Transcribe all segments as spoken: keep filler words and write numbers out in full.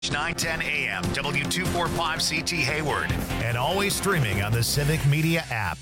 nine ten A M, W two forty-five C T Hayward, and always streaming on the Civic Media app.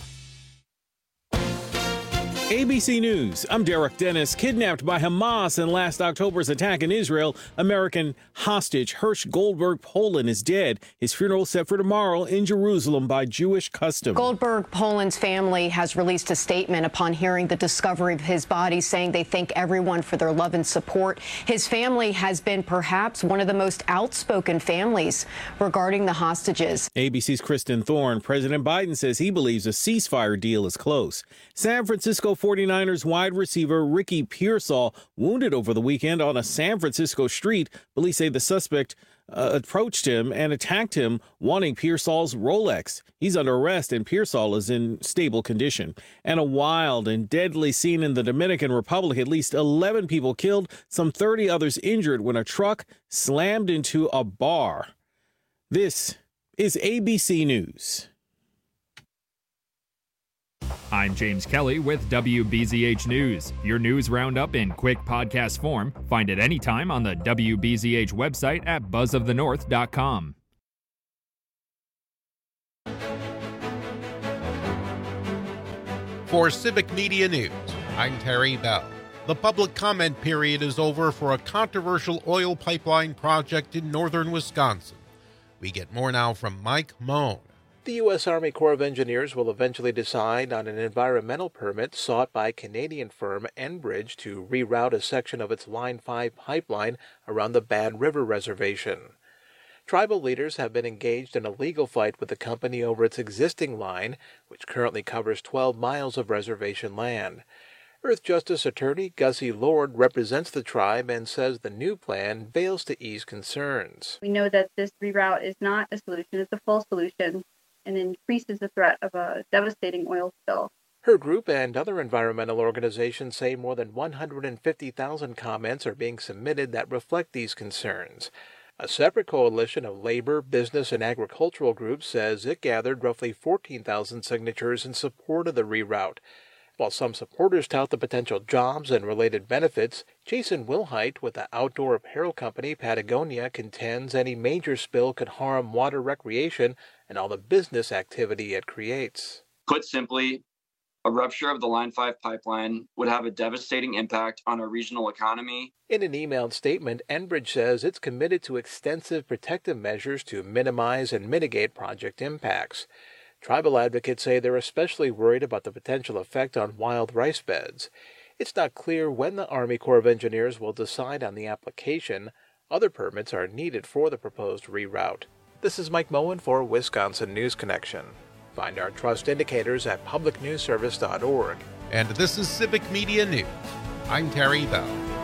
A B C News, I'm Derek Dennis. Kidnapped by Hamas in last October's attack in Israel, American hostage Hersh Goldberg Poland is dead. His funeral set for tomorrow in Jerusalem by Jewish custom. Goldberg Poland's family has released a statement upon hearing the discovery of his body, saying they thank everyone for their love and support. His family has been perhaps one of the most outspoken families regarding the hostages. A B C's Kristen Thorne. President Biden says he believes a ceasefire deal is close. San Francisco forty-niners wide receiver Ricky Pearsall wounded over the weekend on a San Francisco street. Police say the suspect uh, approached him and attacked him, wanting Pearsall's Rolex. He's under arrest, and Pearsall is in stable condition. And a wild and deadly scene in the Dominican Republic. At least eleven people killed, some thirty others injured when a truck slammed into a bar. This is A B C News. I'm James Kelly with W B Z H News, your news roundup in quick podcast form. Find it anytime on the W B Z H website at buzz of the north dot com. For Civic Media News, I'm Terry Bell. The public comment period is over for a controversial oil pipeline project in northern Wisconsin. We get more now from Mike Moan. The U S Army Corps of Engineers will eventually decide on an environmental permit sought by Canadian firm Enbridge to reroute a section of its Line five pipeline around the Bad River Reservation. Tribal leaders have been engaged in a legal fight with the company over its existing line, which currently covers twelve miles of reservation land. Earth Justice Attorney Gussie Lord represents the tribe and says the new plan fails to ease concerns. We know that this reroute is not a solution, it's a full solution, and increases the threat of a devastating oil spill. Her group and other environmental organizations say more than one hundred fifty thousand comments are being submitted that reflect these concerns. A separate coalition of labor, business, and agricultural groups says it gathered roughly fourteen thousand signatures in support of the reroute. While some supporters tout the potential jobs and related benefits, Jason Wilhite with the outdoor apparel company Patagonia contends any major spill could harm water recreation and all the business activity it creates. Put simply, a rupture of the Line five pipeline would have a devastating impact on our regional economy. In an emailed statement, Enbridge says it's committed to extensive protective measures to minimize and mitigate project impacts. Tribal advocates say they're especially worried about the potential effect on wild rice beds. It's not clear when the Army Corps of Engineers will decide on the application. Other permits are needed for the proposed reroute. This is Mike Moen for Wisconsin News Connection. Find our trust indicators at public news service dot org. And this is Civic Media News. I'm Terry Bell.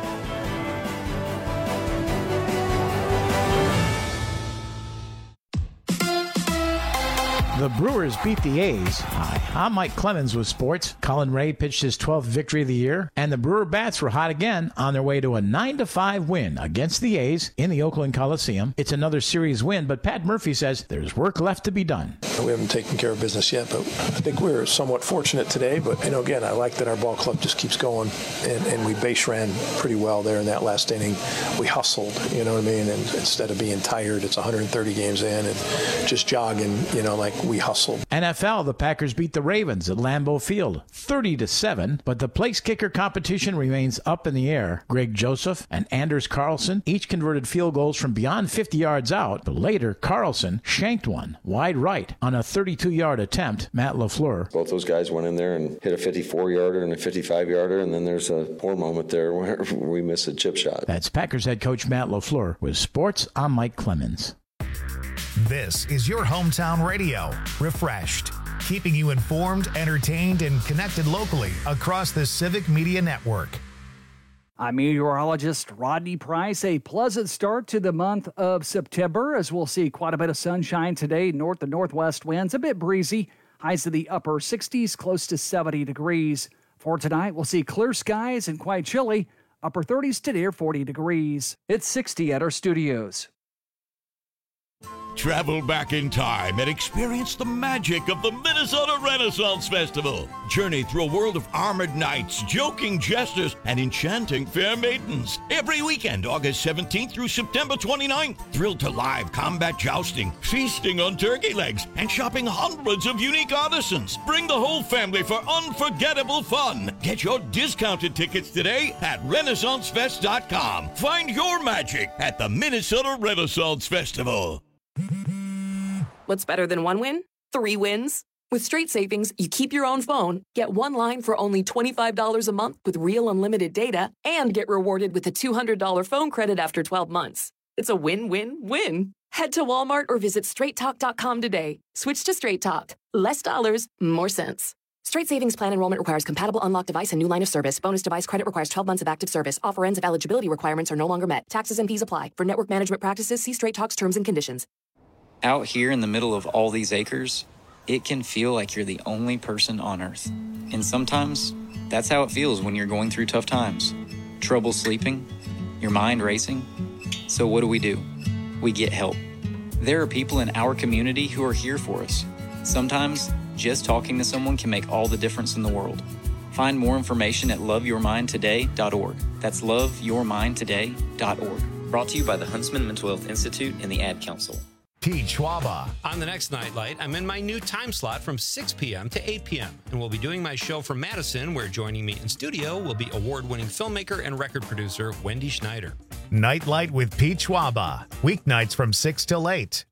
The Brewers beat the A's. Hi, I'm Mike Clemens with sports. Colin Ray pitched his twelfth victory of the year, and the Brewer bats were hot again on their way to a nine to five win against the A's in the Oakland Coliseum. It's another series win, but Pat Murphy says there's work left to be done. We haven't taken care of business yet, but I think we're somewhat fortunate today. But, you know, again, I like that our ball club just keeps going, and, and we base ran pretty well there in that last inning. We hustled, you know what I mean? And instead of being tired, it's one hundred thirty games in and just jogging, you know, like we hustled. N F L, the Packers beat the Ravens at Lambeau Field thirty to seven, but the place kicker competition remains up in the air. Greg Joseph and Anders Carlson each converted field goals from beyond fifty yards out, but later Carlson shanked one wide right on a thirty-two-yard attempt. Matt LaFleur. Both those guys went in there and hit a fifty-four-yarder and a fifty-five-yarder, and then there's a poor moment there where we miss a chip shot. That's Packers head coach Matt LaFleur. With sports, I'm Mike Clemens. This is your hometown radio, Refreshed, keeping you informed, entertained, and connected locally across the Civic Media Network. I'm meteorologist Rodney Price. A pleasant start to the month of September, as we'll see quite a bit of sunshine today. North and northwest winds, a bit breezy. Highs in the upper sixties, close to seventy degrees. For tonight, we'll see clear skies and quite chilly. Upper thirties to near forty degrees. It's sixty at our studios. Travel back in time and experience the magic of the Minnesota Renaissance Festival. Journey through a world of armored knights, joking jesters, and enchanting fair maidens. Every weekend, August seventeenth through September twenty-ninth. Thrill to live combat jousting, feasting on turkey legs, and shopping hundreds of unique artisans. Bring the whole family for unforgettable fun. Get your discounted tickets today at Renaissance Fest dot com. Find your magic at the Minnesota Renaissance Festival. What's better than one win? Three wins. With Straight Savings, you keep your own phone, get one line for only twenty-five dollars a month with real unlimited data, and get rewarded with a two hundred dollars phone credit after twelve months. It's a win-win-win. Head to Walmart or visit straight talk dot com today. Switch to Straight Talk. Less dollars, more sense. Straight Savings Plan enrollment requires compatible unlocked device and new line of service. Bonus device credit requires twelve months of active service. Offer ends if eligibility requirements are no longer met. Taxes and fees apply. For network management practices, see Straight Talk's terms and conditions. Out here in the middle of all these acres, it can feel like you're the only person on Earth. And sometimes, that's how it feels when you're going through tough times. Trouble sleeping, your mind racing. So what do we do? We get help. There are people in our community who are here for us. Sometimes, just talking to someone can make all the difference in the world. Find more information at love your mind today dot org. That's love your mind today dot org. Brought to you by the Huntsman Mental Health Institute and the Ad Council. Pete Schwaba. On the next Nightlight, I'm in my new time slot from six p.m. to eight p.m. and we'll be doing my show from Madison, where joining me in studio will be award-winning filmmaker and record producer Wendy Schneider. Nightlight with Pete Schwaba. Weeknights from six till eight.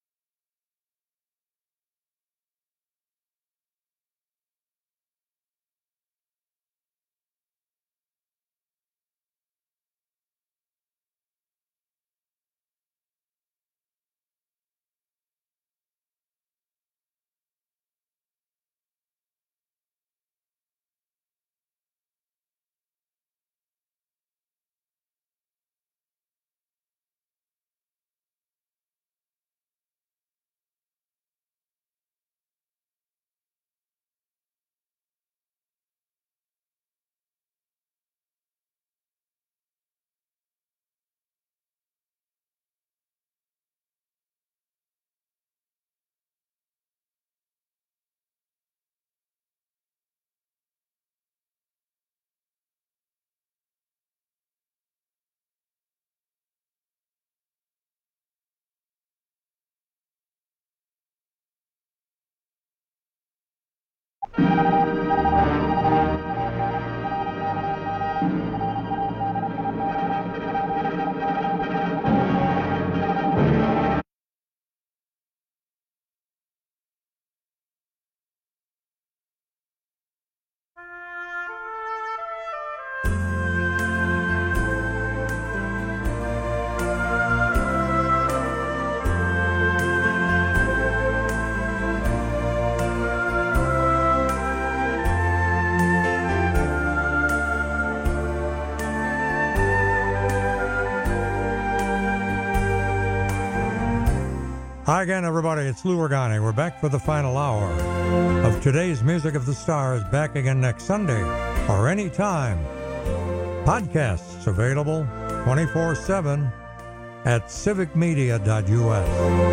Hi again, everybody. It's Lou Organi. We're back for the final hour of today's Music of the Stars. Back again next Sunday or anytime. Podcasts available twenty-four seven at civic media dot u s.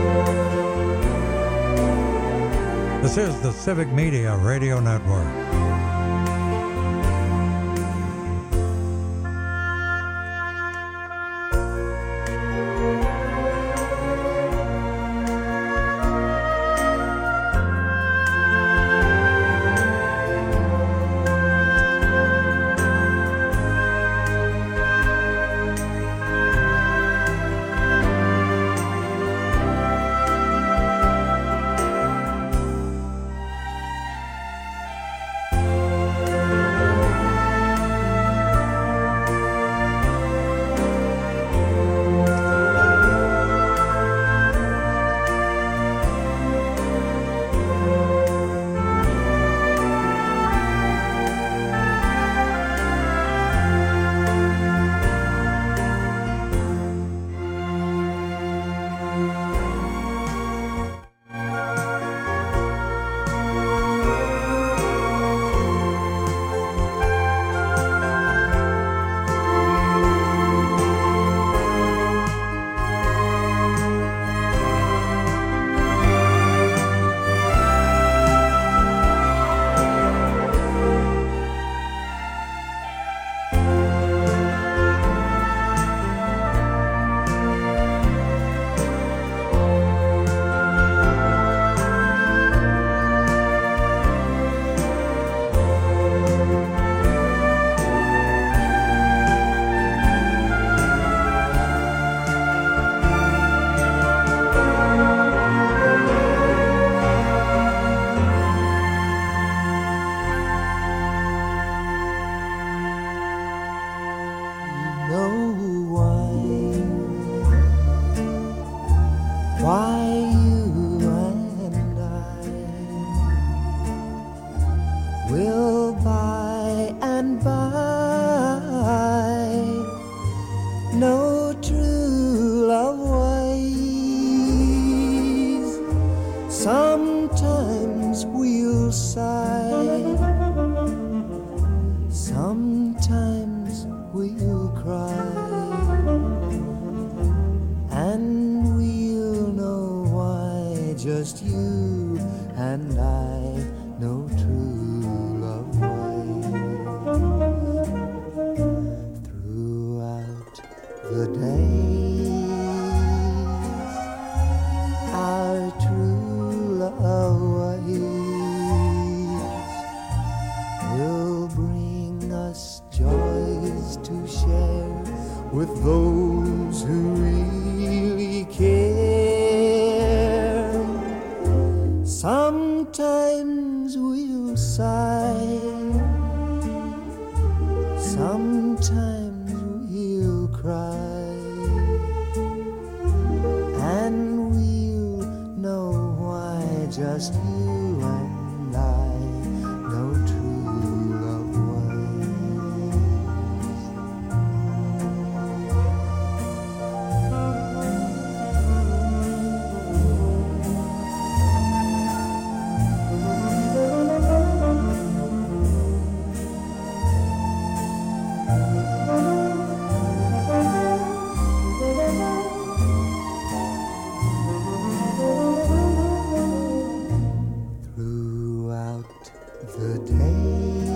This is the Civic Media Radio Network. why you and I will by and by know true love ways. Sometimes we'll sigh, sometimes we'll cry, and we'll know why just you and I know true love ways. Throughout the days, our true love ways will bring us joys to share with those who really care. Sometimes we'll sigh, sometimes we'll cry, and we'll know why just you and I know true love throughout the days.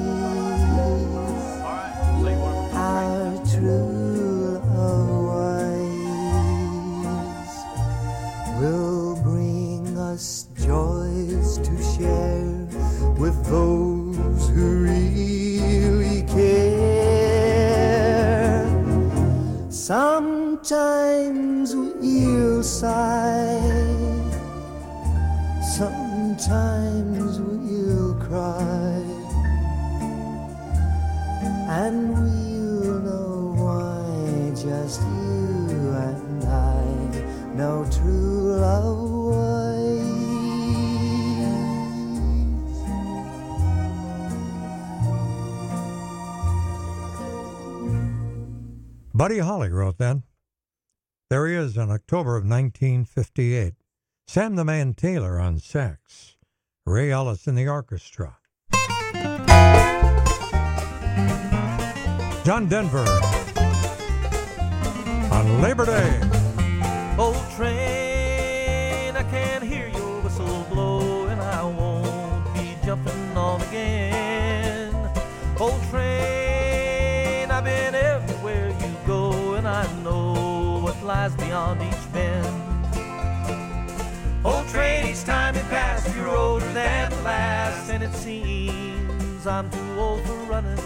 Our true love ways will bring us joys to share with those who really care. Sometimes we'll sigh, sometimes we'll cry, and we'll know why just you and I know true love ways. Buddy Holly wrote that. There he is in October of nineteen fifty-eight. Sam the Man Taylor on sax. Ray Ellis in the orchestra. John Denver on Labor Day. Old train, I can hear your whistle blow, and I won't be jumping on again. Old train, I've been everywhere you go, and I know what lies beyond each bend. Old train, each time you pass, you're older than the last, and it seems I'm too old for running.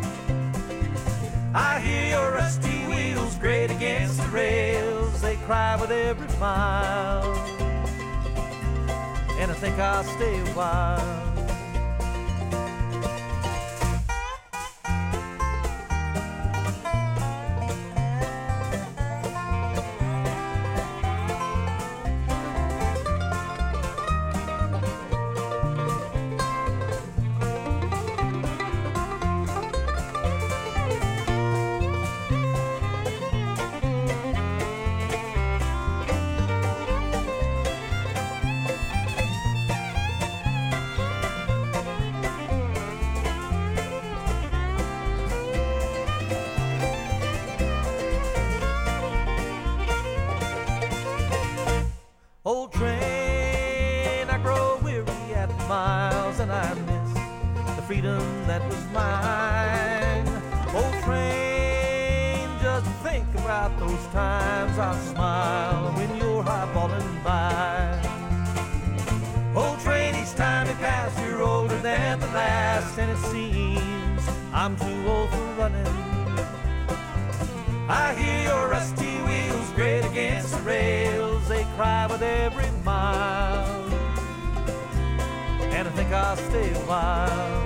I hear your rusty wheels grate against the rails, they cry with every mile, and I think I'll stay a while. Old train, I grow weary at the miles, and I miss the freedom that was mine. Old train, just think about those times I smile when you're highballing by. Old train, each time you pass, you're older than the last, and it seems I'm too old for running. I hear your rusty wheels grate against the rails, they cry with every mile, and I think I'll stay a while.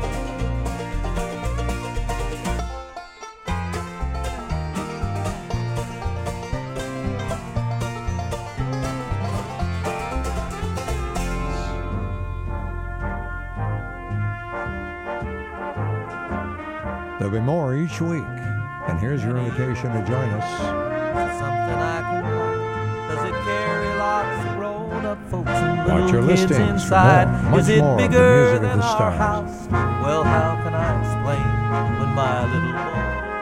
There'll be more each week. And here's your invitation to join us. Something I can write. Does it carry lots of grown-up folks and Watch your little kids listings for inside? more, much Is it more of the bigger music of than the our stars. house? Well, how can I explain when my little boy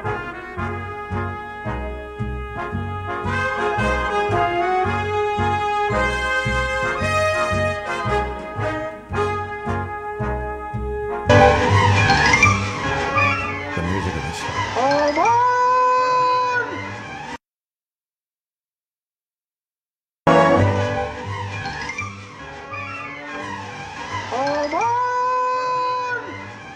The music of the stars. Come on! Come on!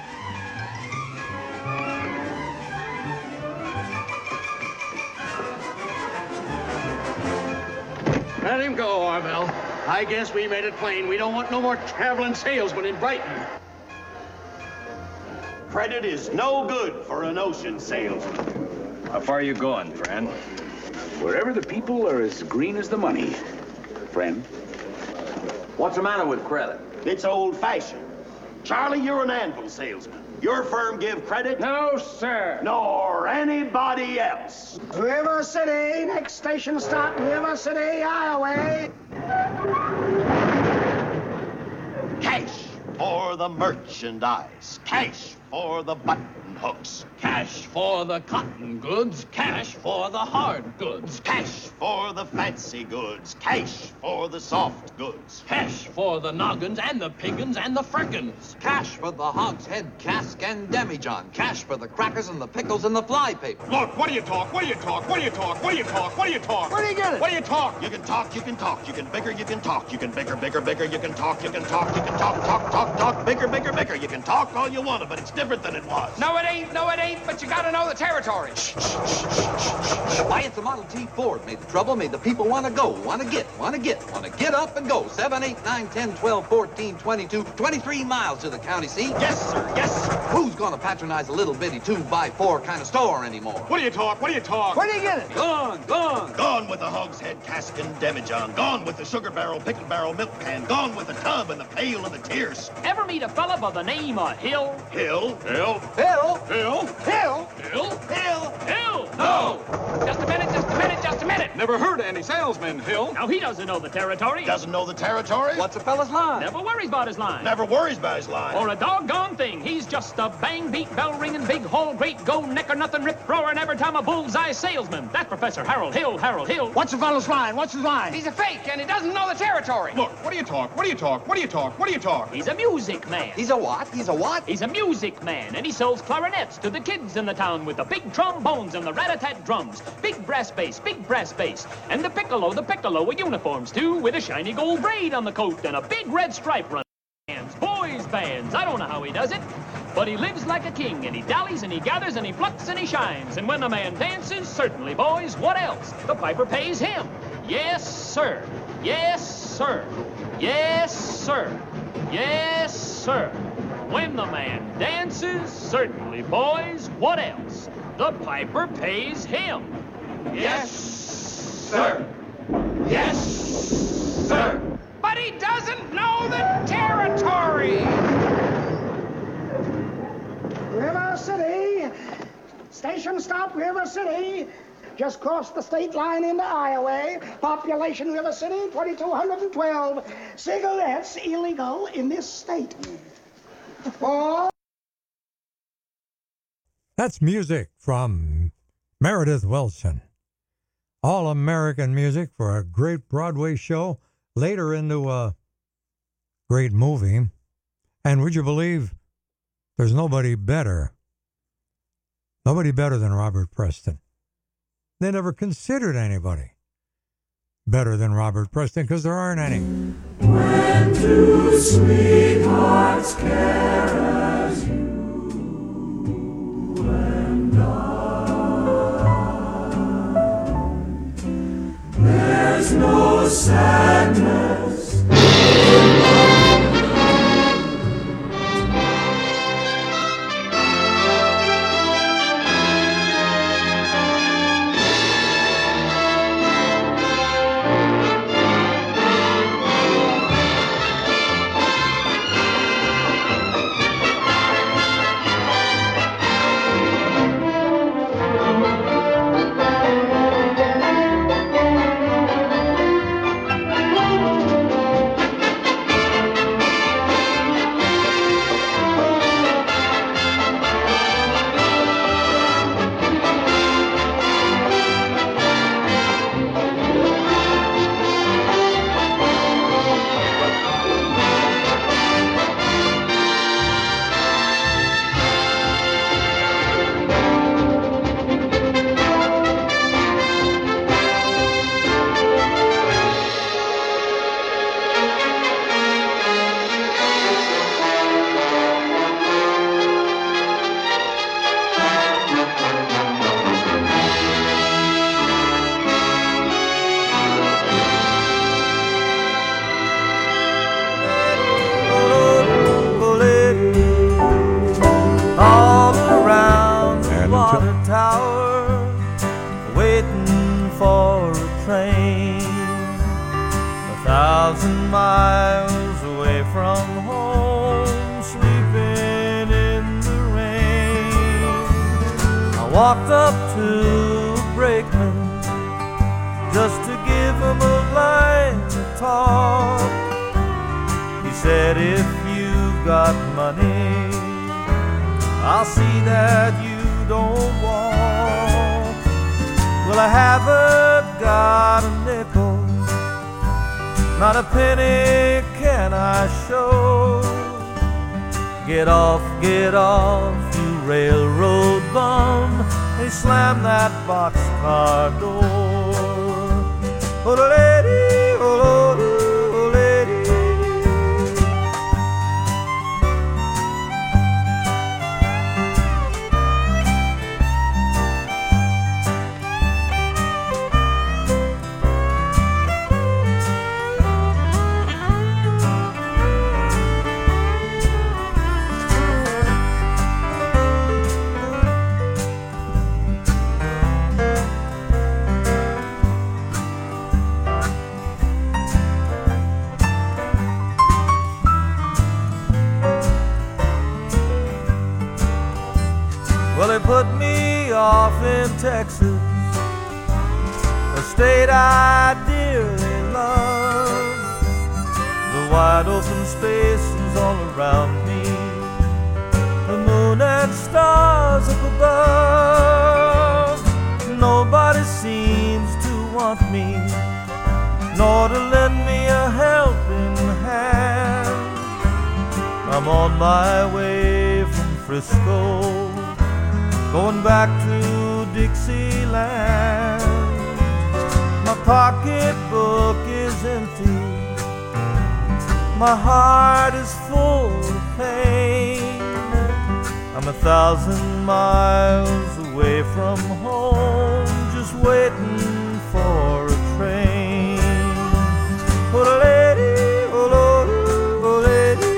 Let him go, Orville. I guess we made it plain. We don't want no more traveling salesmen in Brighton. Credit is no good for an ocean salesman. How far are you going, friend? Wherever the people are as green as the money, friend. What's the matter with credit? It's old-fashioned. Charlie, you're an anvil salesman. Your firm give credit? No, sir. Nor anybody else. River City, next station stop, River City, Iowa. Cash for the merchandise. Cash for the button hooks. Cash for the cotton goods. Cash for the hard goods. Cash for the fancy goods. Cash for the soft goods. Cash for the noggins and the piggins and the frickins. Cash for the hogshead cask and demijohn. Cash for the crackers and the pickles and the fly paper. Look, what do you talk? What do you talk? What do you talk? What do you talk? What do you talk? Where do you get it? What do you talk? You can talk, you can talk, you can bigger, you can talk, you can bigger, bigger, bigger, you can talk, you can talk, you can talk, talk, talk, talk, bigger, bigger, bigger. You can talk all you want, but it's different than it was. No, it ain't. No, it ain't. But you gotta know the territory. Why, it's a Model T Ford. Made the trouble, made the people want to go, want to get, want to get, want to get up and go. seven, eight, nine, ten, twelve, fourteen, twenty-two, twenty-three miles to the county seat. Yes, sir, yes, sir. Who's going to patronize a little bitty two by four kind of store anymore? What do you talk? What do you talk? Where do you get it? Gone, gone. Gone with the hogshead cask and demijohn. Gone with the sugar barrel, pickle barrel, milk can. Gone with the tub and the pail and the tierce. Ever meet a fella by the name of Hill? Hill, Hill, Hill, Hill, Hill? Hill? Hill. Hill? No! Just a minute, just a minute, just a minute. Never heard of any salesman, Hill. Now, he doesn't know the territory. Doesn't know the territory? What's a fella's line? Never worries about his line. Never worries about his line. Or a doggone thing. He's just a bang, beat, bell ringing, big hole, great go, neck or nothing, rip roaring, every time a bullseye salesman. That's Professor Harold Hill, Harold Hill. What's the fellow's line? What's his line? He's a fake, and he doesn't know the territory. Look, what do you talk? What do you talk? What do you talk? What do you talk? He's a music man. He's a what? He's a what? He's a music man, and he sells clarinets to the kids in the town with the big trombones and the rat-a-tat drums. Big brass bass, big brass bass. And the piccolo, the piccolo with uniforms, too, with a shiny gold braid on the coat and a big red stripe run. Bands, boys' bands. I don't know how he does it, but he lives like a king, and he dallies, and he gathers, and he plucks, and he shines. And when the man dances, certainly, boys, what else? The piper pays him. Yes, sir. Yes, sir. Yes, sir. Yes, sir. When the man dances, certainly, boys, what else? The piper pays him. Yes, sir. Yes, sir. But he doesn't know the territory. River City, station stop, River City. Just crossed the state line into Iowa. Population, River City, twenty-two hundred twelve. Cigarettes illegal in this state. Four. That's music from Meredith Wilson. All-American music for a great Broadway show, later into a great movie. And would you believe there's nobody better, nobody better than Robert Preston. They never considered anybody better than Robert Preston because there aren't any. When two sweethearts care as you and I, there's no sadness. thousand miles away from home, sleeping in the rain. I walked up to a brakeman just to give him a line to talk. He said, if you've got money, I'll see that you don't walk. Well, I haven't got a nickel, not a penny can I show. Get off, get off, you railroad bum. They slammed that boxcar door. Oh, the lady, oh, the oh, lady. Well, they put me off in Texas, a state I dearly love. The wide open spaces all around me, the moon and stars up above. Nobody seems to want me, nor to lend me a helping hand. I'm on my way from Frisco, going back to Dixieland. My pocketbook is empty, my heart is full of pain. I'm a thousand miles away from home, just waiting for a train. Oh, the lady, oh, Lord, oh, lady.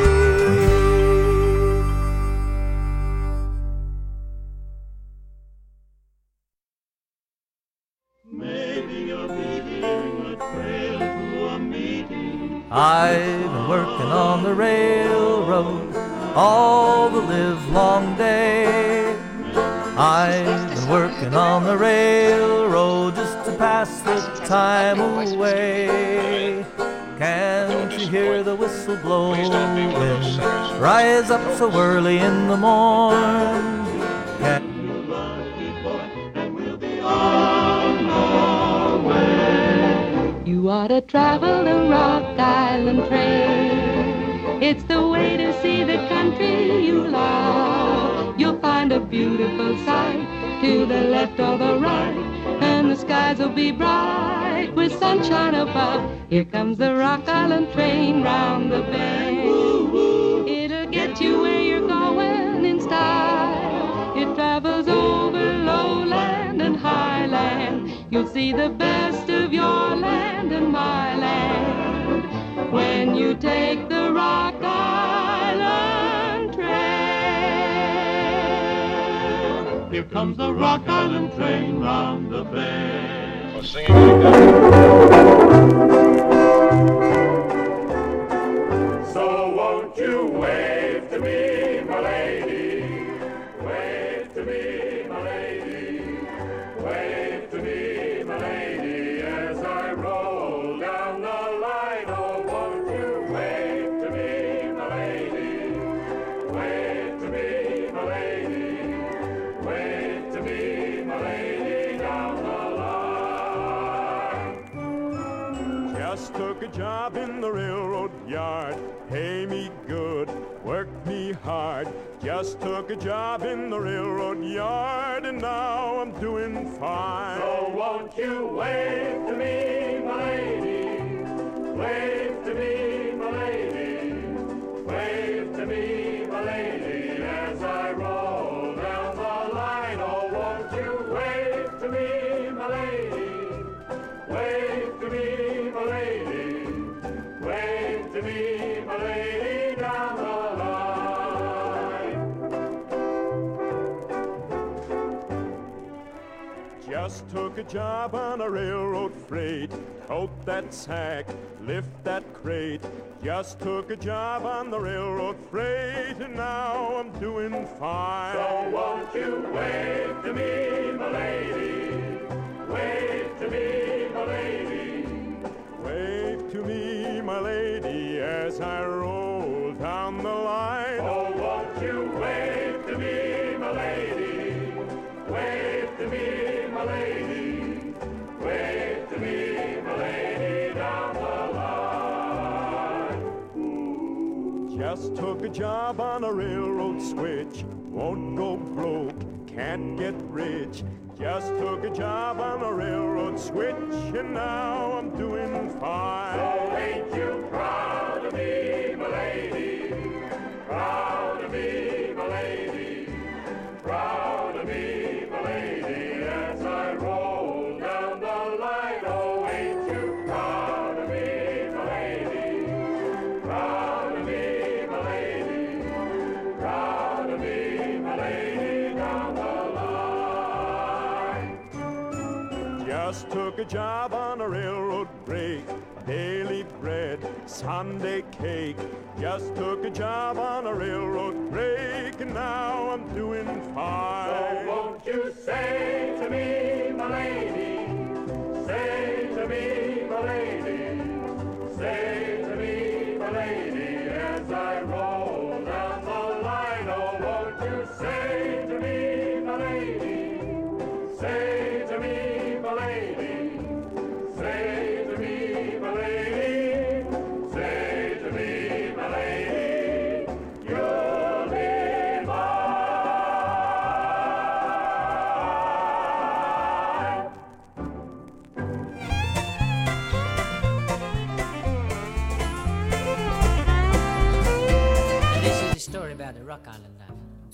I've been working on the railroad all the live long day. I've been working on the railroad just to pass the time away. Can't you hear the whistle blowing? Rise up so early in the morn. Can't You ought to travel the Rock Island Trail. It's the way to see the country you love. You'll find a beautiful sight to the left or the right, and the skies will be bright with sunshine above. Here comes the Rock Island Train round the bend. It'll get you where you're going in style. It travels over lowland and highland. You'll see the best of your land and my land when you take the Rock Island Trail. Here comes the Rock Island Train round the bend. We're singing like that. So won't you wave to me, my lady? Wave to me, my lady. Wave to me, my lady, as I roll down the line. Oh, won't you wave to me, my lady? Wave to me, my lady. Wave to me, my lady, down the line. Just took a job in the railroad yard. Pay me good, work me hard. Just took a job in the railroad yard, and now I'm doing fine. So won't you wave to me, my lady? Wave to me, my lady. Wave to me, my lady, as I roll down the line. Oh, won't you wave to me, my lady? Wave to me, my lady. Wave to me, my lady, down the line. Just took a job on a railroad freight. Tote that sack, lift that crate. Just took a job on the railroad freight, and now I'm doing fine. So won't you wave to me, my lady? Wave to me, my lady. Wave to me, my lady, as I roll down the line. Oh, won't you wave to me, my lady? Wave to me, my lady. Wave to me, my lady, down the line. Just took a job on a railroad switch. Won't go broke, can't get rich. Just took a job on a railroad switch, and now I'm doing fine. So ain't you proud of me, my lady? Proud of me, my lady. Proud of me, my lady, as I roll down the line. Oh, ain't you proud of me, my lady? Proud of me, my lady. Proud of me, my lady, down the line. Just took a job on a railroad break. Daily bread, Sunday cake. Just took a job on a railroad break, and now I'm doing fine. So won't you say to me, my lady? Say to me, my lady. Say to me, my lady, as I roll down the line. Oh, won't you say to me, my lady? Say to me, my lady. Say to me, my lady. Say to me, my lady. You'll be mine. This is the story about the Rock Island Line.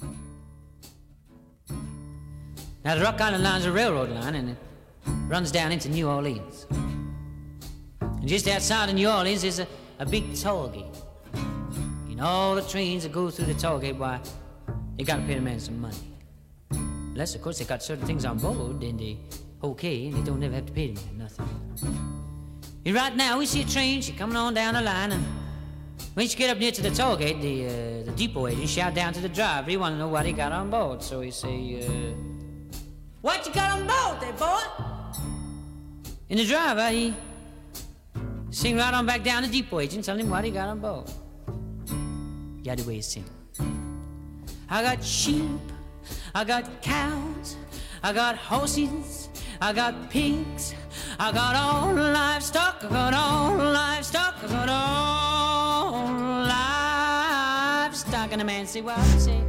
Now, the Rock Island Line is a railroad line, and it runs down into New Orleans. And just outside of New Orleans is a, a big toll gate. And all the trains that go through the toll gate, why, you gotta pay the man some money. Unless, of course, they got certain things on board, then they okay, and they don't ever have to pay the man nothing. And right now, we see a train, she coming on down the line, and when she get up near to the toll gate, the, uh, the depot agent shout down to the driver, he wanna know what he got on board. So he say, uh, what you got on board there, boy? And the driver, he sing right on back down to the depot agent, telling him what he got on board. Yeah, the way he sing. I got sheep, I got cows, I got horses, I got pigs, I got all livestock, I got all livestock, I got all livestock. And the man say, what he say?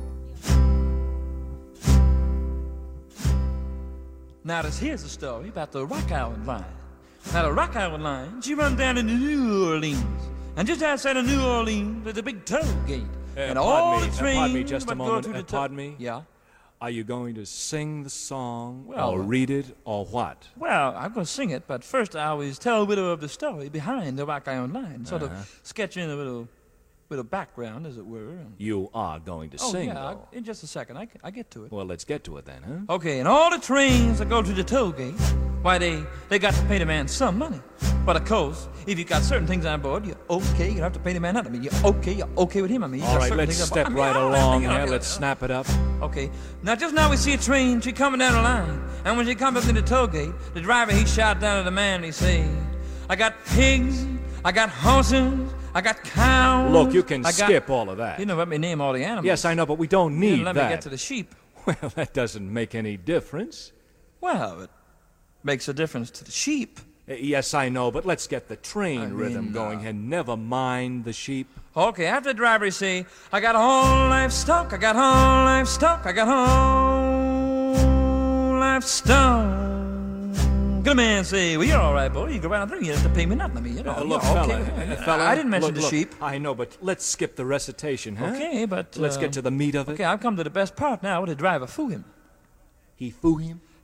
Now, this here's a story about the Rock Island Line. Now, the Rock Island Line, she runs down into New Orleans. And just outside of New Orleans, there's a big toll gate. Uh, and all me, the uh, trains pardon me just a would go moment. through Uh, the toll- pardon me? Yeah? Are you going to sing the song, Well, or read it, or what? Well, I'm going to sing it, but first I always tell a bit of the story behind the Rock Island Line. Sort Uh-huh. of sketch in a little, little background, as it were. You are going to oh, sing, yeah, though. I- in just a second. I, I get to it. Well, let's get to it then, huh? Okay, and all the trains that go to the toll gate, why, they, they got to pay the man some money. But of course, if you got certain things on board, you're okay, you don't have to pay the man nothing. I mean, you're okay, you're okay with him. I mean, you All got right, certain let's things on step board. I mean, right all that along thing, you know, here. Let's snap it up. Okay, now just now we see a train, she coming down the line. And when she come up to the toll gate, the driver, he shout down to the man, he say, I got pigs, I got horses, I got cows. Look, you can I got... skip all of that. You know, let me name all the animals. Yes, I know, but we don't You need didn't let that. me get to the sheep. Well, that doesn't make any difference. Well, it makes a difference to the sheep. Uh, Yes, I know, but let's get the train I mean, rhythm going, uh, and never mind the sheep. Okay, after the driver, he say, I got whole livestock, I got whole livestock, I got whole livestock. Good man say, well, you're all right, boy. You go right on through. You don't have to pay me nothing. I mean, you know, Uh, you're look, okay. fella, uh, fella, I didn't mention look, the look, sheep. I know, but let's skip the recitation, huh? Okay, but... Let's uh, get to the meat of it. Okay, I've come to the best part now. The driver foo him. He foo him?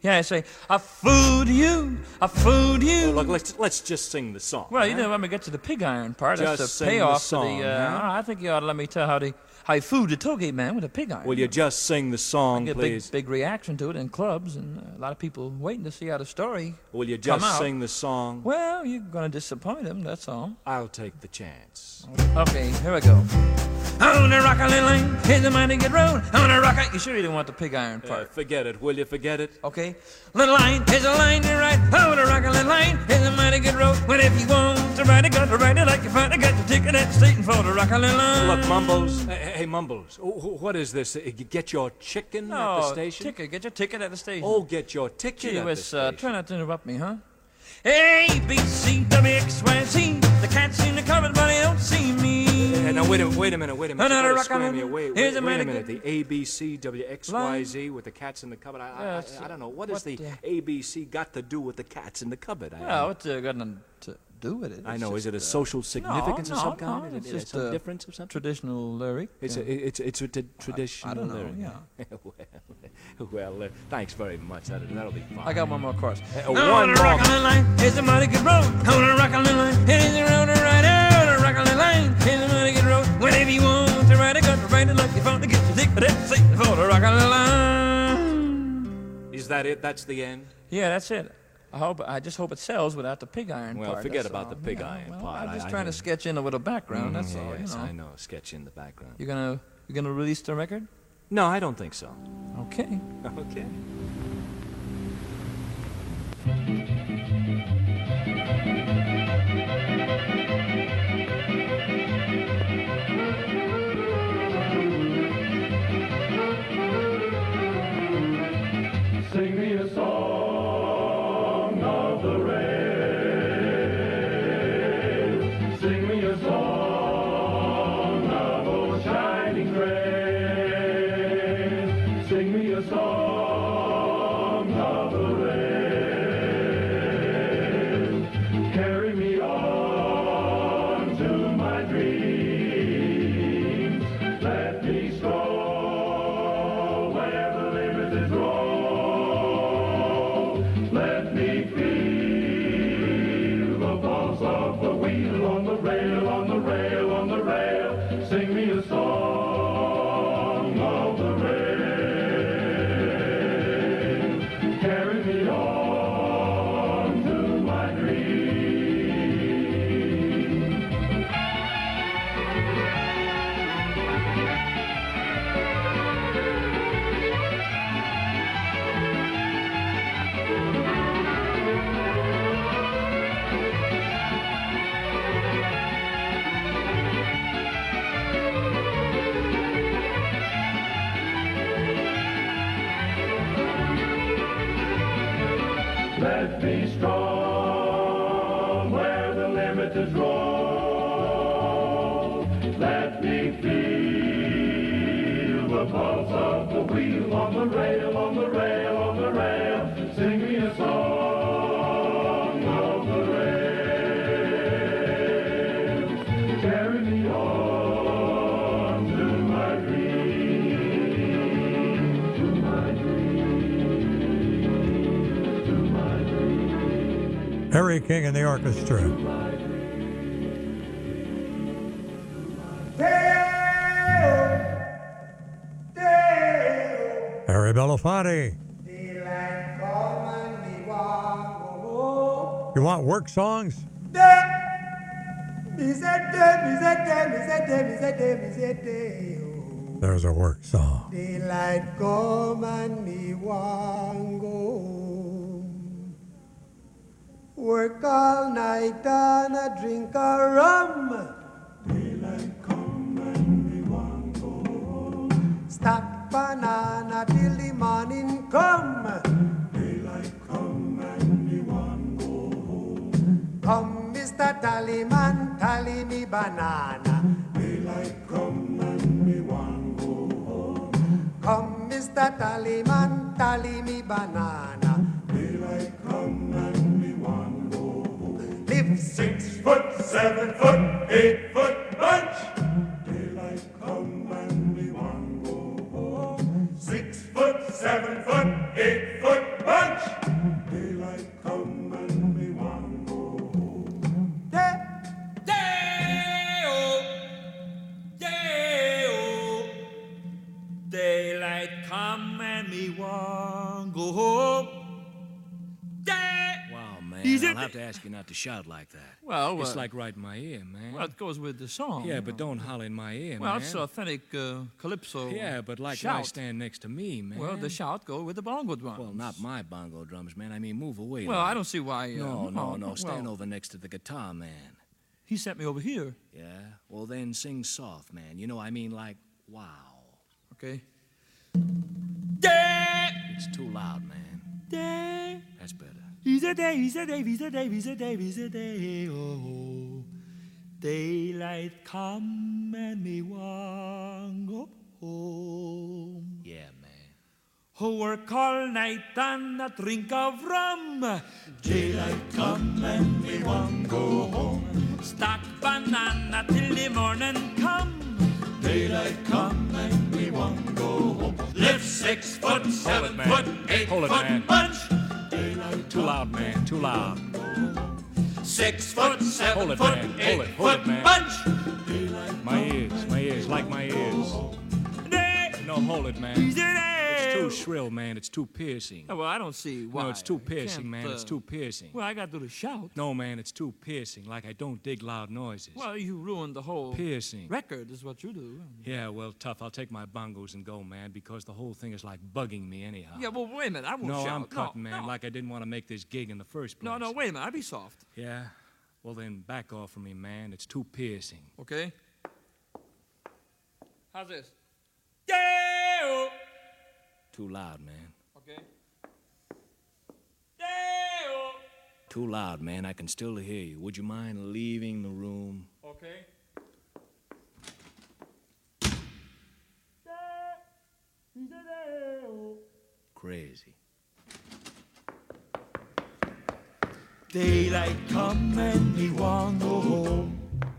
Yeah, I say, I fooled you, I fooled you. Oh, look, let's let's just sing the song. Well, you huh? didn't let me get to the pig iron part. Just That's sing the the payoff song, to the. Uh, huh? I think you ought to let me tell how the how you fooled the tollgate man with a pig iron. Will you just sing the song, I get please? big big reaction to it in clubs, and uh, a lot of people waiting to see how the story. Will you come just out. sing the song? Well, you're gonna disappoint them. That's all. I'll take the chance. Okay, here we go. On the rock-a-lane lane, here's the mighty good road. On the rock, you sure you didn't want the pig iron part? Uh, forget it. Will you forget it? Okay. Little line, here's a line to right. Oh, the rock-a-lane line, here's a mighty good road. Well, if you want to ride it, got to ride it like you find it. Got your ticket at the station for the rock-a-lane line. Look, Mumbles. Hey, hey, Mumbles. Oh, what is this? Uh, You get your chicken no, at the station? ticket. Get your ticket at the station. Oh, get your ticket Gee at whiz, the uh, station. try not to interrupt me, huh? A, B, C, W, X, Y, Z. The cat's in the cupboard, but they don't see me. Hey, now, wait a, wait a minute, wait a minute. Another You better rock scram on here. it. Wait, Here's wait, a wait a mighty minute. good The A, B, C, W, X, Y, line. Z with the cats in the cupboard. I, I, Yes, I, I don't know. What, what has the the- A, B, C got to do with the cats in the cupboard? I, Well, what's uh, got nothing to do with it? I It's know. Is just, it a uh, social significance no, of some no, kind? No, Is it's it- just some a difference of something? traditional lyric. It's uh, a it's it's a t- traditional I don't know, lyric. yeah. well, well uh, thanks very much. That, that'll be fine. I got one more chorus. Uh, On one the more. rock-a-lane line, here's a mighty good road. On the rock-a-lane line, here's the road to ride. On the rock-a-lane line, here's a mighty good road. Whenever you want to ride it, got to ride it like you found to get your ticket at the station for the rock-a-lane line. Is that it? That's the end. Yeah, that's it. I hope. I just hope it sells without the pig iron Well, part. forget that's about all. the pig Yeah, iron well, part. I'm just I- I trying know. to sketch in with a background. Mm, that's all. Yes, You know. I know. Sketch in the background. You gonna you gonna release the record? No, I don't think so. Okay. Okay. Sing me a song of the rain. Sing me a song of old shining grace. Sing me a song of the rain. Carry me on to my dreams. Let me stroll where the limit is wrong. Let me feel the pulse of the wheel on the rail, on the rail, on the rail. Sing me a song of the rail. Carry me on to my dream. Let me strong where the limit is wrong. Let me feel the pulse of the wheel on the rail, on the rail, on the rail. Sing me a song of the rail. Carry me on to my dream, to my dream, to my dream. Harry King and the orchestra. Harry Belafonte. You want work songs? There's a work song. Daylight come and me want go. Work all night and a drink a rum. Daylight come and me want go. Stack banana till the morning come. Daylight come and me want go home. Come, Mister Tallyman, tally me banana. Daylight come and me want go home. Come, Mister Tallyman, tally me banana. Daylight come and me want go home. Live Six foot, seven foot, eight foot bunch. Daylight come and me want go home. Six foot, seven foot, eight foot bunch. I'll have to ask you not to shout like that. Well, it's uh, like right in my ear, man. Well, it goes with the song. Yeah, but don't holler in my ear, well, man. Well, it's authentic uh, calypso. Yeah, but like shout. why stand next to me, man? Well, the shout go with the bongo drums. Well, not my bongo drums, man. I mean, move away. Well, like. I don't see why. Uh, no, no, no. Stand well, over next to the guitar, man. He sent me over here. Yeah? Well, then sing soft, man. You know, I mean, like, wow. Okay. It's too loud, man. Day. That's better. He's a day, he's a day, he's a day, he's a day, he's a day, oh. Daylight come and me want go home. Yeah, man. Who work all night and a drink of rum. Daylight come and me want go home. Stack banana till the morning come. Daylight come and we want go home. Lift six foot, seven it, foot, eight Hold foot it, man. bunch. Daylight too loud, man. Too loud. Six foot, seven Hold it, foot, man. eight Hold it, hold foot it, man. bunch. Daylight My ears, my ears, like my ears. Day. No, hold it, man. It's too shrill, man. It's too piercing. Oh, well, I don't see why. No, it's too I piercing, can't, man. uh, It's too piercing. Well, I got to do the shout. No, man, it's too piercing. Like I don't dig loud noises. Well, you ruined the whole Piercing. record is what you do. Yeah, well, tough. I'll take my bongos and go, man, because the whole thing is like bugging me anyhow. Yeah, well, wait a minute. I won't no, shout. I'm cutting, no, man, no. like I didn't want to make this gig in the first place. No, no, wait a minute. I'll be soft. Yeah? Well, then back off from me, man. It's too piercing. Okay? How's this? Yeah! Too loud, man. Okay. Too loud, man. I can still hear you. Would you mind leaving the room? Okay. Crazy. Daylight come and me want go home.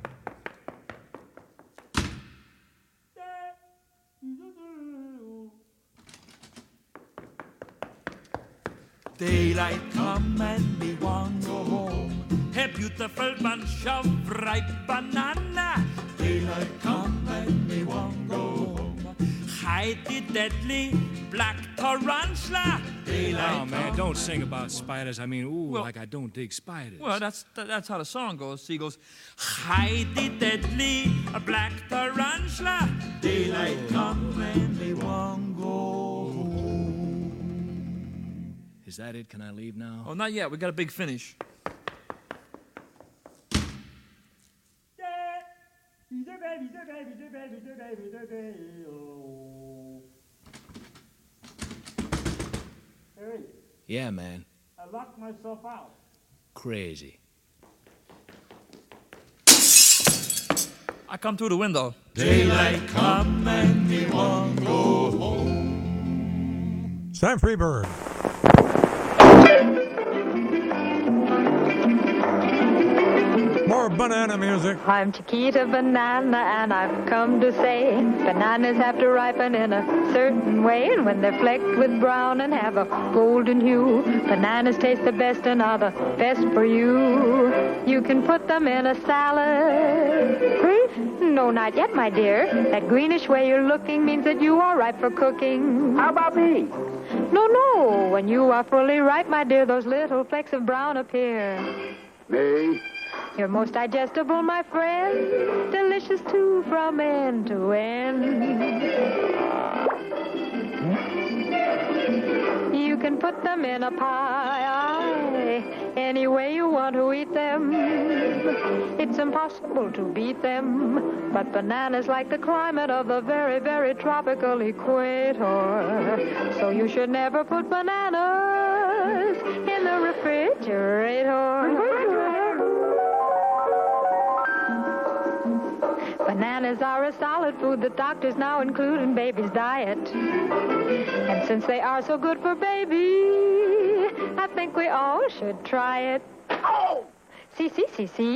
Daylight come and me want go home. A beautiful bunch of ripe banana. Daylight come and me want go home. Hide the deadly black tarantula. Daylight Oh, man, come. don't sing about spiders. I mean, ooh, Well- like I don't dig spiders. Well, that's that, that's how the song goes. He goes, hide the deadly black tarantula. Daylight come and me want go home. Is that it? Can I leave now? Oh, not yet. We got a big finish. Hey, Yeah, man. I locked myself out. Crazy. I come through the window. Daylight come and me want go home. Sam Freeberg. More banana music. I'm Chiquita Banana, and I've come to say bananas have to ripen in a certain way. And when they're flecked with brown and have a golden hue, bananas taste the best and are the best for you. You can put them in a salad. Great? No, not yet, my dear. That greenish way you're looking means that you are ripe for cooking. How about me? No, no. When you are fully ripe, my dear, those little flecks of brown appear. Me? You're most digestible, my friend. Delicious, too, from end to end. You can put them in a pie, any way you want to eat them. It's impossible to beat them. But bananas like the climate of the very, very tropical equator. So you should never put bananas in the refrigerator. Bananas are a solid food that doctors now include in baby's diet. And since they are so good for baby, I think we all should try it. Oh! See, see, see, see.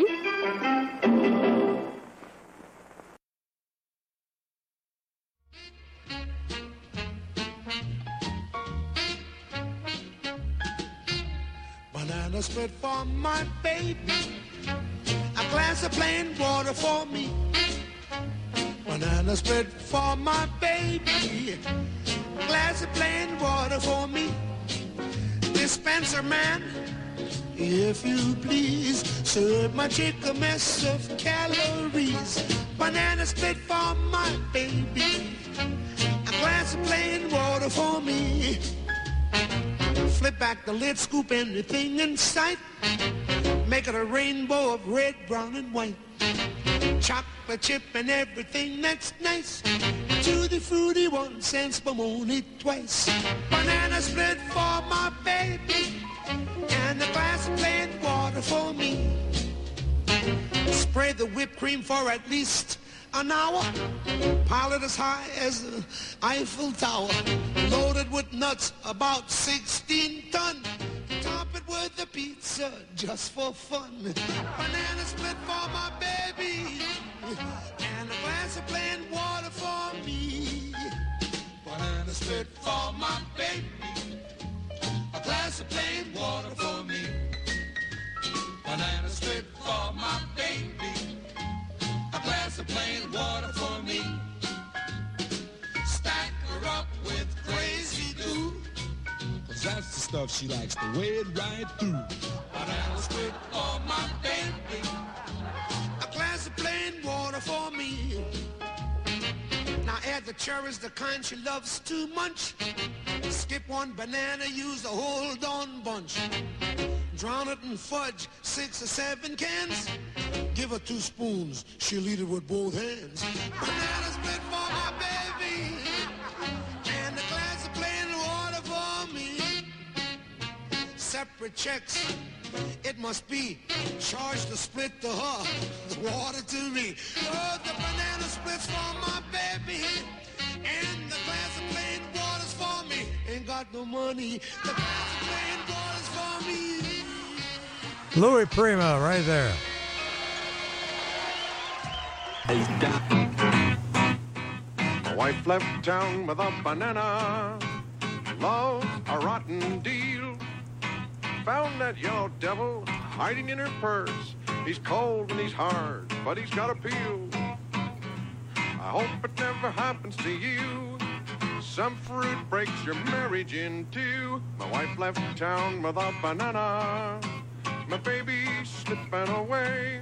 Banana split for my baby. A glass of plain water for me. Banana split for my baby. A glass of plain water for me. Dispenser man, if you please. Serve my chick a mess of calories. Banana split for my baby. A glass of plain water for me. Flip back the lid, scoop anything in sight. Make it a rainbow of red, brown, and white. Chocolate chip and everything that's nice. Tutti fruity once and spumoni twice. Banana split for my baby. And a glass of plain water for me. Spray the whipped cream for at least an hour. Pile it as high as the Eiffel Tower. Loaded with nuts, about sixteen ton. Top it with the pizza just for fun. Banana split for my baby. And a glass of plain water for me. Banana split for my baby. A glass of plain water for me. Banana split for my baby. A glass of plain water for me. Stack her up with crazy goo. Cause that's the stuff she likes to wade right through. Banana split for my baby. A glass of plain water for me. Now add the cherries, the kind she loves to munch. Skip one banana, use the whole darn bunch. Drown it in fudge, six or seven cans. Give her two spoons, she'll eat it with both hands. Banana split for my baby. And a glass of plain water for me. Separate checks, it must be. Charge the split to her, the water to me. Oh, the banana splits for my baby. And the glass of plain water's for me. Ain't got no money, the glass of plain water's for me. Louis Prima right there. My wife left town with a banana. Love's a rotten deal. Found that yellow devil hiding in her purse. He's cold and he's hard, but he's got appeal. I hope it never happens to you. Some fruit breaks your marriage in two. My wife left town with a banana. My baby's slipping away.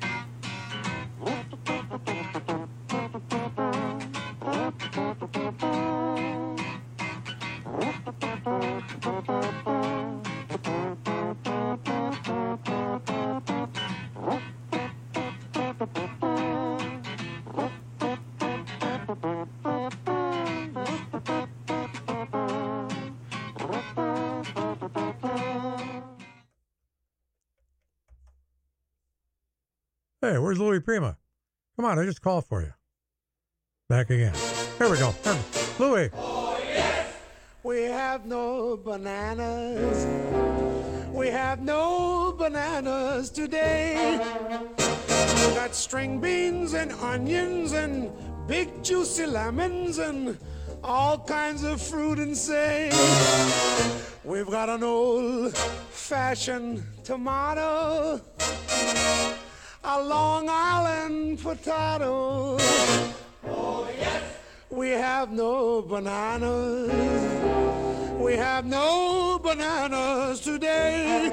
Hey, where's Louis Prima? Come on, I just called for you. Back again. Here we go. Here we go. Louis. Oh, yes. We have no bananas. We have no bananas today. We got string beans and onions and big juicy lemons and all kinds of fruit and say. We've got an old-fashioned tomato, a Long Island potato. Oh, yes. We have no bananas. We have no bananas today.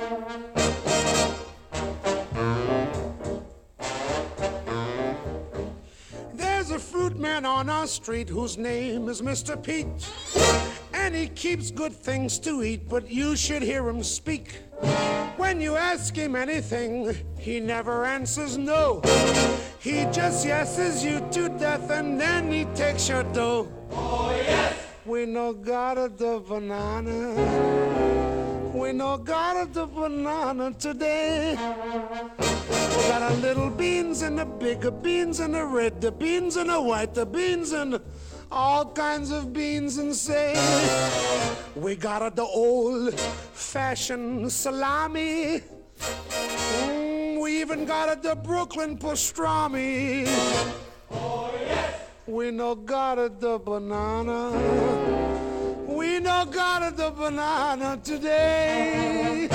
There's a fruit man on our street whose name is Mister Pete. And he keeps good things to eat, but you should hear him speak. When you ask him anything, he never answers no. He just yeses you to death and then he takes your dough. Oh, yes! We no got a the banana. We no got a the banana today. We got a little beans and the bigger beans and the red, the beans and the white, the beans and all kinds of beans and say. We got a the old-fashioned salami. Mm, we even got a the Brooklyn pastrami. Oh, yes. We no got a the banana. We no got a the banana today.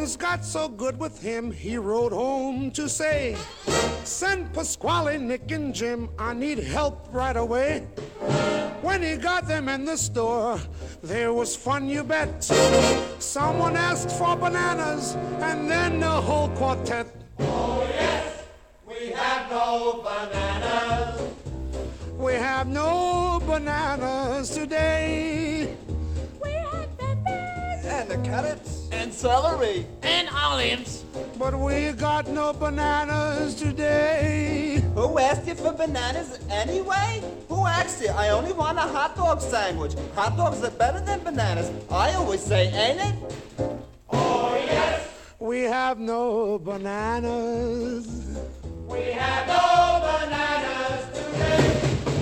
Things got so good with him, he rode home to say, send Pasquale, Nick, and Jim, I need help right away. When he got them in the store, there was fun, you bet. Someone asked for bananas, and then the whole quartet. Oh yes, we have no bananas. We have no bananas today. We have peppers. And the carrots. And celery. And olives. But we got no bananas today. Who asked you for bananas anyway? Who asked you? I only want a hot dog sandwich. Hot dogs are better than bananas. I always say, ain't it? Oh yes. We have no bananas. We have no bananas today.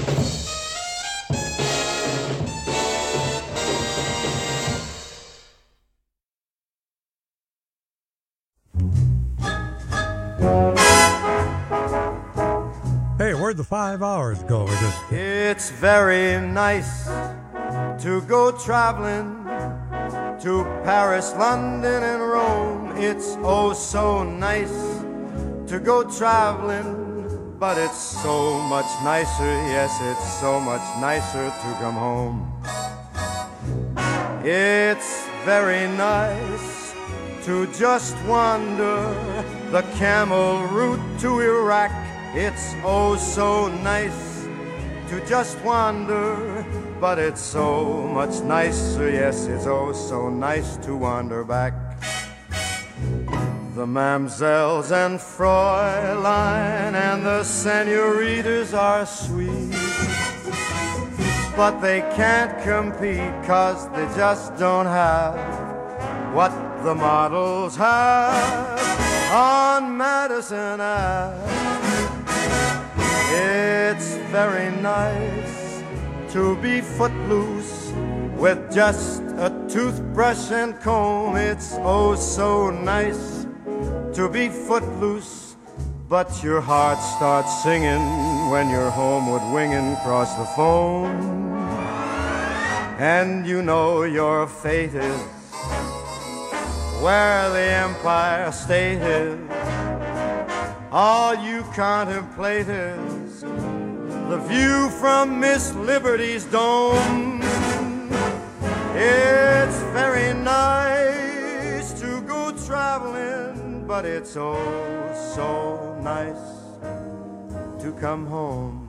Hey, where'd the five hours go? We just... It's very nice to go traveling to Paris, London, and Rome. It's oh so nice to go traveling, but it's so much nicer, yes, it's so much nicer to come home. It's very nice to just wander the camel route to Iraq. It's oh so nice to just wander, but it's so much nicer, yes, it's oh so nice to wander back. The mamselles and Fräulein and the senoritas are sweet, but they can't compete 'cause they just don't have what the models have on Madison Ave. It's very nice to be footloose with just a toothbrush and comb. It's oh so nice to be footloose, but your heart starts singing when you're homeward winging across the foam. And you know your fate is where the Empire State is. All you contemplate is the view from Miss Liberty's dome. It's very nice to go traveling, but it's oh so nice to come home.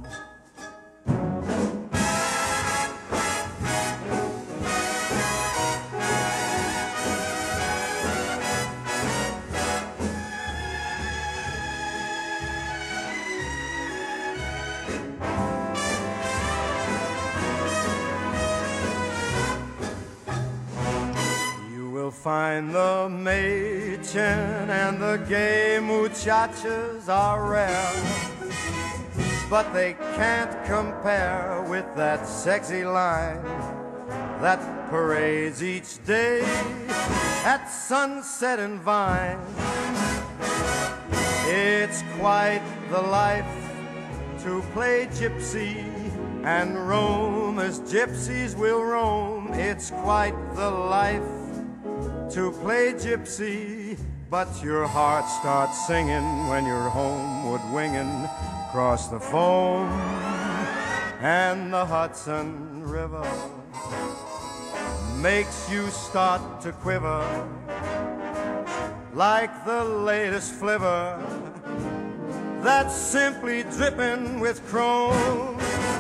Find the Mädchen and the gay muchachas are rare, but they can't compare with that sexy line that parades each day at Sunset and Vine. It's quite the life to play gypsy and roam as gypsies will roam. It's quite the life to play gypsy, but your heart starts singing when you're homeward winging across the foam. And the Hudson River makes you start to quiver like the latest flivver that's simply dripping with chrome.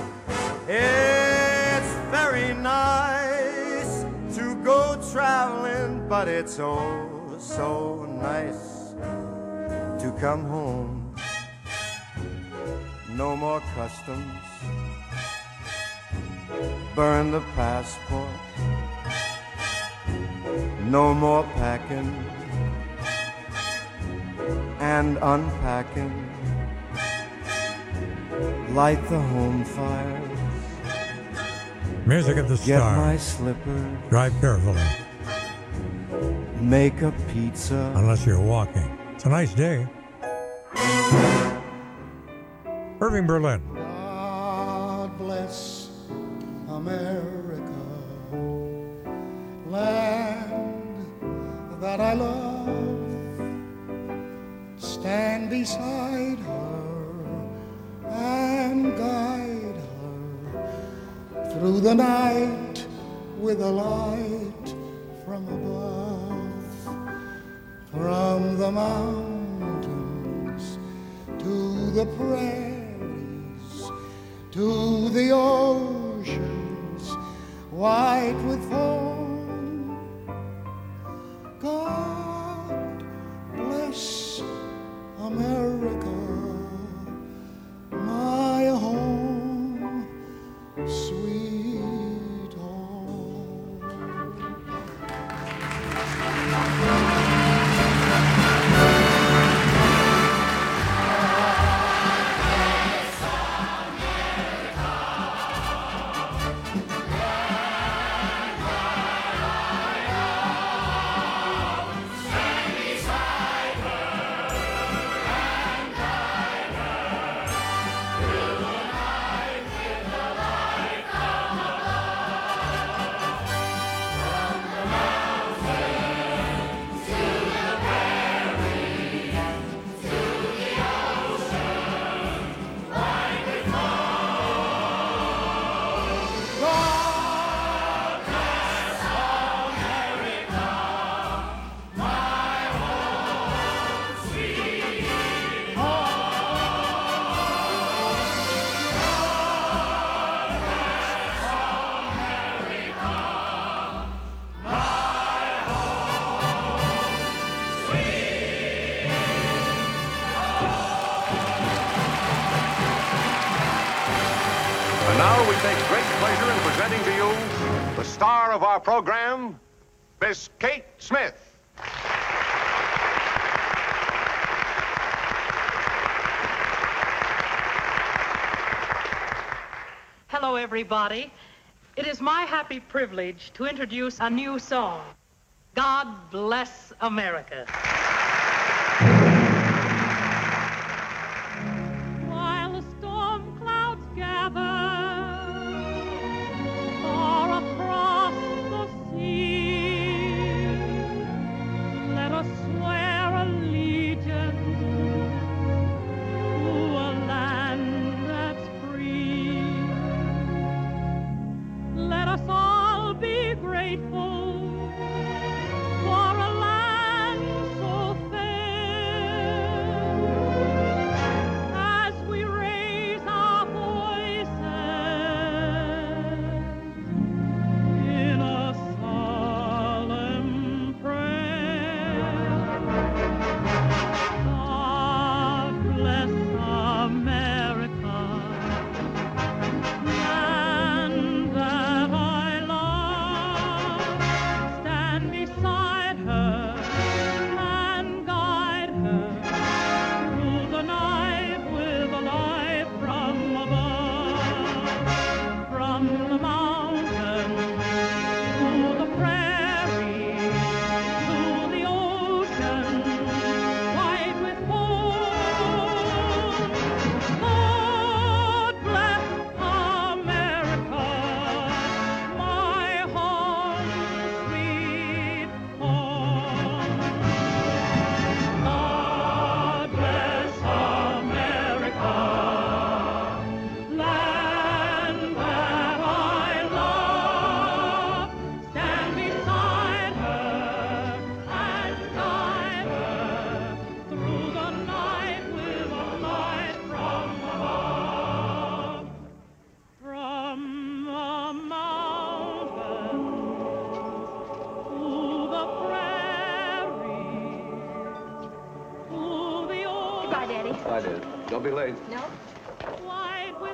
It's very nice to go traveling, but it's oh so nice to come home. No more customs, burn the passport. No more packing and unpacking. Light the home fires. Music of the Get Star. my slippers. Drive carefully. Make a pizza. Unless you're walking. It's a nice day. Irving Berlin. God bless America, land that I love. stand beside her and guide her through the night with a light from above, from the mountains to the prairies, to the oceans white with foam. God bless America, my home, sweet home. Presenting to you the star of our program, Miss Kate Smith. Hello, everybody. It is my happy privilege to introduce a new song, God Bless America. While the storm clouds gather far across the sea, let us swear allegiance to a land that's free. Let us all be grateful for a land so fair, as we raise our voices in a solemn prayer. God bless America, land that I love. Stand beside her and guide her through the night with a light from above, from the mountains to the prairie, to the ocean white with foam. God bless America, my home, sweet home. God bless America, land that I love. Stand beside her and guide her through the night with a light from above, from the mountains to the prairies, to the ocean. Goodbye, Daddy. Bye, Dad. Don't be late. No? White with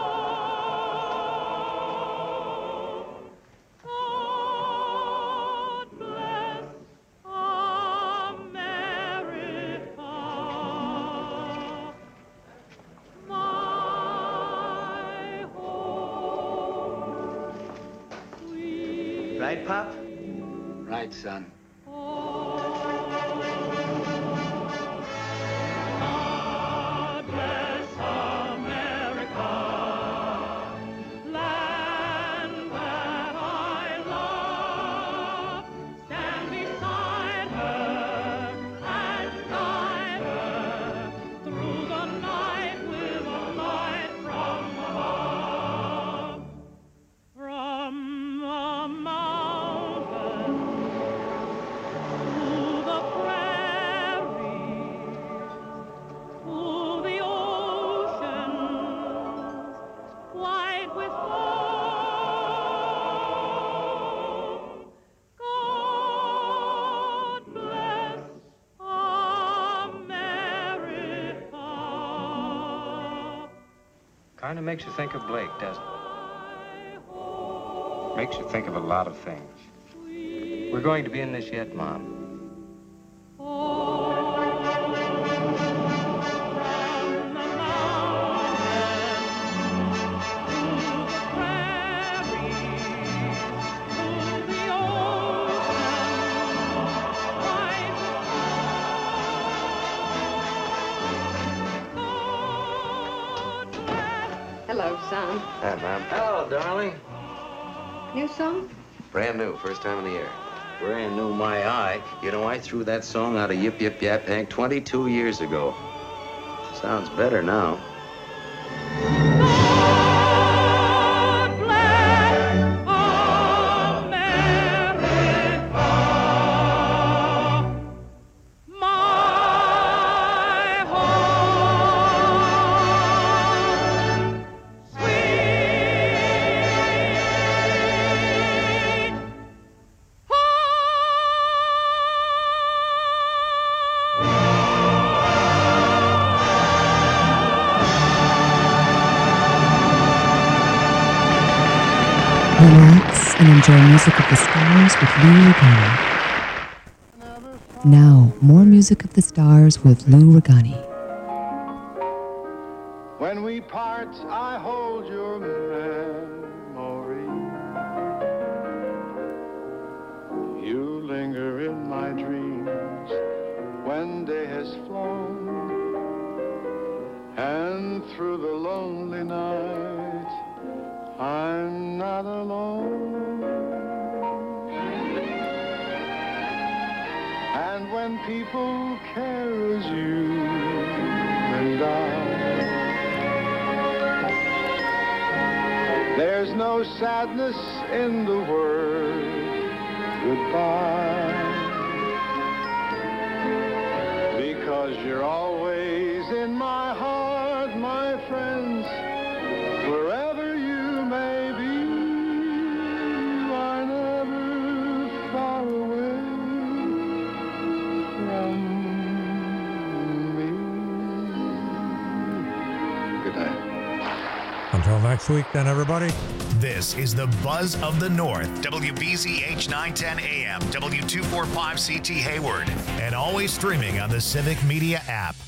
foam. God bless America, my home, sweet Right, Pop? Right, son. God bless America, land that I love. Stand beside her and guide her Kind of makes you think of Blake, doesn't it? Makes you think of a lot of things. We're going to be in this yet, Mom. Hello, son. Hi, Mom. Hello, darling. New song? Brand new, first time of the year. Brand new, my eye. You know, I threw that song out of Yip Yip Yap Hank twenty-two years ago. Sounds better now. Relax and enjoy Music of the Stars with Lou Regani. Now, more Music of the Stars with Lou Regani. When we part, I hold your memory. You linger in my dreams when day has flown, and through the lonely night, I'm not alone. And when people care as you and I, there's no sadness in the word goodbye, because you're always in my heart, my friends, wherever you may be. You are never far away from me. Good night. Until next week, then, everybody. This is the Buzz of the North, W B Z H nine ten A M, W two forty-five C T Hayward, and always streaming on the Civic Media app.